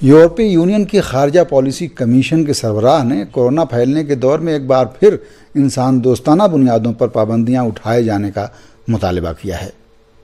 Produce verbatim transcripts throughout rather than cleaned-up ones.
یورپی یونین کی خارجہ پالیسی کمیشن کے سربراہ نے کورونا پھیلنے کے دور میں ایک بار پھر انسان دوستانہ بنیادوں پر پابندیاں اٹھائے جانے کا مطالبہ کیا ہے۔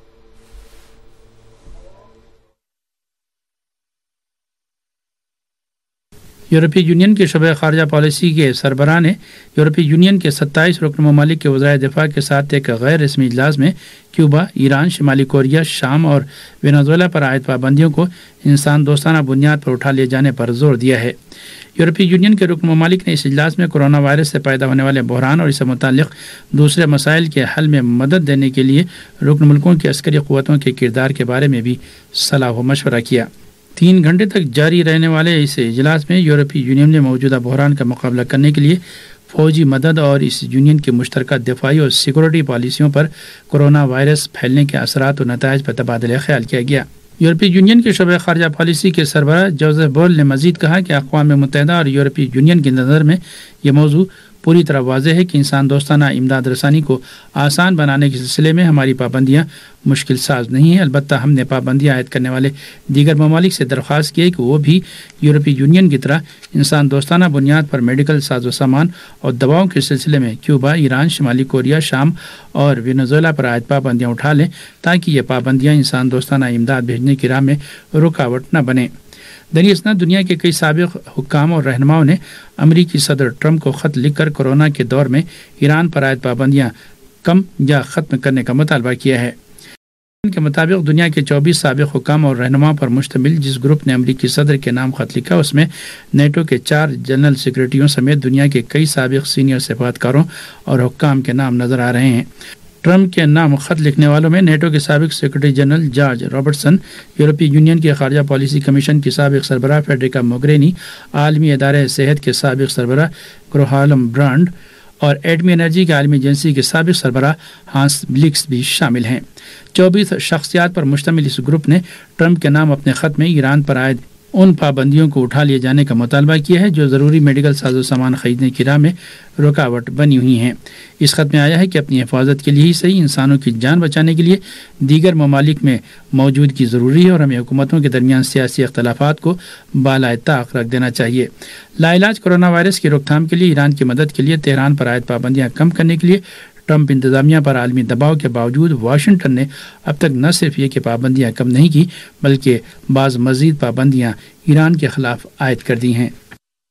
یورپی یونین کے شعبہ خارجہ پالیسی کے سربراہ نے یورپی یونین کے ستائیس رکن ممالک کے وزرائے دفاع کے ساتھ ایک غیر رسمی اجلاس میں کیوبا، ایران، شمالی کوریا، شام اور وینزویلا پر عائد پابندیوں کو انسان دوستانہ بنیاد پر اٹھا لیے جانے پر زور دیا ہے۔ یورپی یونین کے رکن ممالک نے اس اجلاس میں کورونا وائرس سے پیدا ہونے والے بحران اور اس سے متعلق دوسرے مسائل کے حل میں مدد دینے کے لیے رکن ملکوں کی عسکری قوتوں کے کردار کے بارے میں بھی صلاح و مشورہ کیا۔ تین گھنٹے تک جاری رہنے والے اس اجلاس میں یورپی یونین نے موجودہ بحران کا مقابلہ کرنے کے لیے فوجی مدد اور اس یونین کی مشترکہ دفاعی اور سیکورٹی پالیسیوں پر کورونا وائرس پھیلنے کے اثرات و نتائج پر تبادلہ خیال کیا گیا۔ یورپی یونین کے شعبہ خارجہ پالیسی کے سربراہ جوزف بول نے مزید کہا کہ اقوام متحدہ اور یورپی یونین کی نظر میں یہ موضوع پوری طرح واضح ہے کہ انسان دوستانہ امداد رسانی کو آسان بنانے کے سلسلے میں ہماری پابندیاں مشکل ساز نہیں ہیں، البتہ ہم نے پابندیاں عائد کرنے والے دیگر ممالک سے درخواست کی ہے کہ وہ بھی یورپی یونین کی طرح انسان دوستانہ بنیاد پر میڈیکل ساز و سامان اور دواؤں کے سلسلے میں کیوبا، ایران، شمالی کوریا، شام اور وینزویلا پر عائد پابندیاں اٹھا لیں تاکہ یہ پابندیاں انسان دوستانہ امداد بھیجنے کی راہ میں رکاوٹ نہ بنیں۔ دری اسناد دنیا کے کئی سابق حکام اور رہنماؤں نے امریکی صدر ٹرمپ کو خط لکھ کر کورونا کے دور میں ایران پر عائد پابندیاں کم یا ختم کرنے کا مطالبہ کیا ہے۔ ان کے مطابق دنیا کے چوبیس سابق حکام اور رہنماؤں پر مشتمل جس گروپ نے امریکی صدر کے نام خط لکھا اس میں نیٹو کے چار جنرل سیکرٹریوں سمیت دنیا کے کئی سابق سینئر سفارتکاروں اور حکام کے نام نظر آ رہے ہیں۔ ٹرمپ کے نام خط لکھنے والوں میں نیٹو کے سابق سیکرٹری جنرل جارج رابرٹسن، یورپی یونین کے خارجہ پالیسی کمیشن کی سابق سربراہ فیڈریکا موگرینی، عالمی ادارہ صحت کے سابق سربراہ گروہالم برانڈ اور ایٹمی انرجی کے عالمی ایجنسی کے سابق سربراہ ہانس بلکس بھی شامل ہیں۔ چوبیس شخصیات پر مشتمل اس گروپ نے ٹرمپ کے نام اپنے خط میں ایران پر عائد ان پابندیوں کو اٹھا لیے جانے کا مطالبہ کیا ہے جو ضروری میڈیکل ساز و سامان خریدنے کی راہ میں رکاوٹ بنی ہوئی ہیں۔ اس خط میں آیا ہے کہ اپنی حفاظت کے لیے ہی صحیح انسانوں کی جان بچانے کے لیے دیگر ممالک میں موجودگی ضروری ہے اور ہمیں حکومتوں کے درمیان سیاسی اختلافات کو بالائے طاق رکھ دینا چاہیے۔ لاعلاج کورونا وائرس کی روک تھام کے لیے ایران کی مدد کے لیے تہران پر عائد پابندیاں کم کرنے کے لیے ٹرمپ انتظامیہ پر عالمی دباؤ کے باوجود واشنگٹن نے اب تک نہ صرف یہ کہ پابندیاں کم نہیں کی بلکہ بعض مزید پابندیاں ایران کے خلاف عائد کر دی ہیں۔